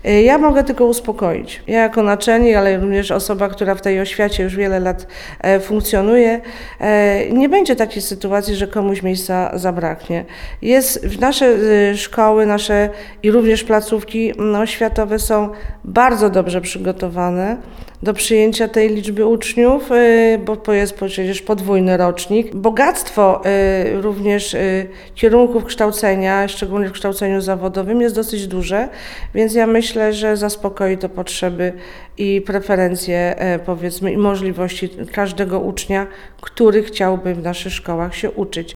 Ja mogę tylko uspokoić. Ja jako naczelnik, ale również osoba, która w tej oświacie już wiele lat funkcjonuje, nie będzie takiej sytuacji, że komuś miejsca zabraknie. Nasze szkoły, i również placówki oświatowe są bardzo dobrze przygotowane do przyjęcia tej liczby uczniów, bo jest przecież podwójny rocznik. Bogactwo również kierunków kształcenia, szczególnie w kształceniu zawodowym, jest dosyć duże, więc ja myślę, że zaspokoi to potrzeby i preferencje, powiedzmy, i możliwości każdego ucznia, który chciałby w naszych szkołach się uczyć.